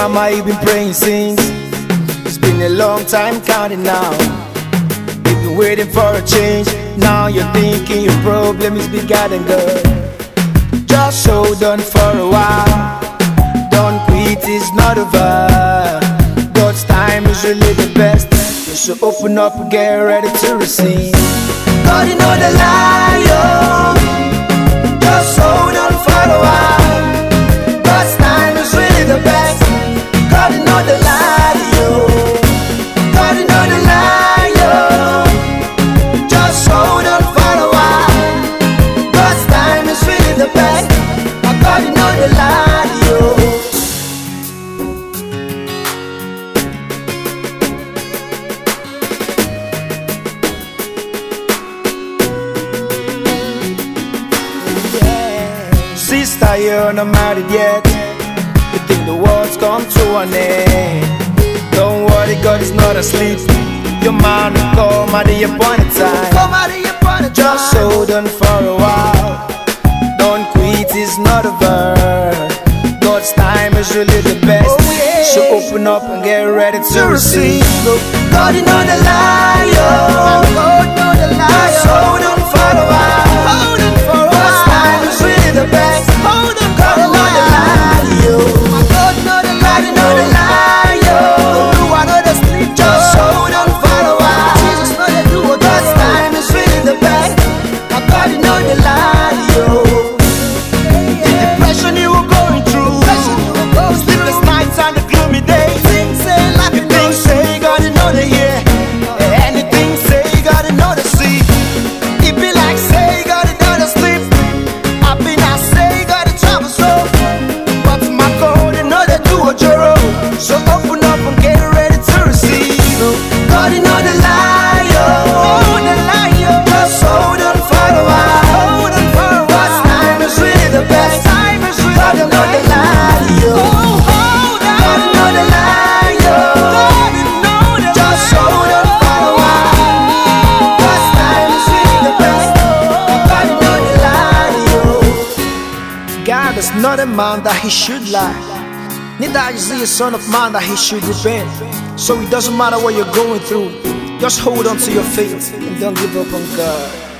mama, you've been praying since. It's been a long time counting now. You've been waiting for a change. Now you're thinking your problem is bigger than God. Just hold on for a while. Don't quit, it's not over. God's time is really the best. So open up and get ready to receive. God, you know the lie, yo. Just hold on for a while. God's time is really the best. God, you know the lie, yo. God, you know the lie, yo. Just hold on for a while. God's time is really the best. God, you know the lie, yo. Sister, you're not married yet. You think the world's come to an end. Don't worry, God is not asleep. Your man will come at the appointed time. Just hold on for a while. Don't quit, it's not over. God's time is really the best. So open up and get ready to receive. God, you know the lie, yo. Just hold on for a while. God's time is really the best. God, you know the lie, yo. God, you know the lie, yo. Just hold on for a while. God's time is really the best. God, you know the lie, yo. The depression you were going through, sleepless nights and the gloomy days. Anything say, God, you know the hear. Anything say, God, you know the see. It be like say, God, you know the sleep. I be not say, God, you travel so. But my God, you know they do a joro. So open up and get ready to receive. God, you know the lie, yo. Just hold on for a while. God's time is really the best. God, you know the lie, yo. God, you know the lie, yo. Just hold on for a while. God's time is really the best. God, you know the lie, yo. God is not a man that he should lie, neither is he a son of man that he should repent. So it doesn't matter what you're going through, just hold on to your faith and don't give up on God.